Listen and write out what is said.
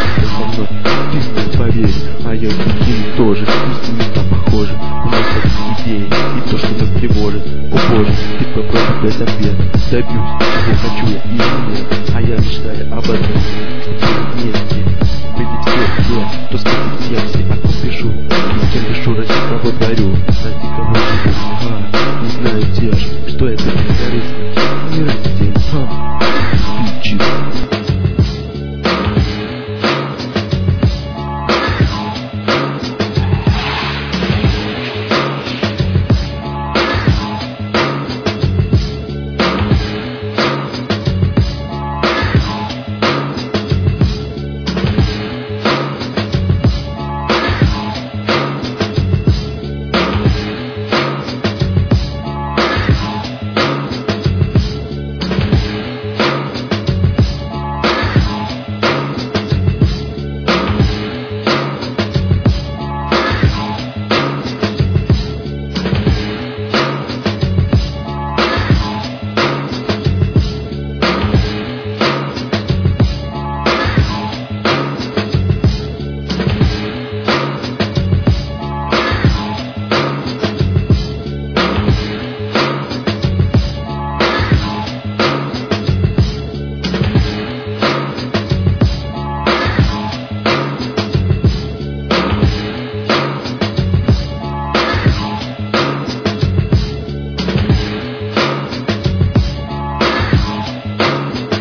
ты со мной, ты стоит поверь, а я другим тоже, пусть мы там похожи, у нас одни идеи, и то, что нас тревожит. О боже, ты попробуй дать ответ, добьюсь,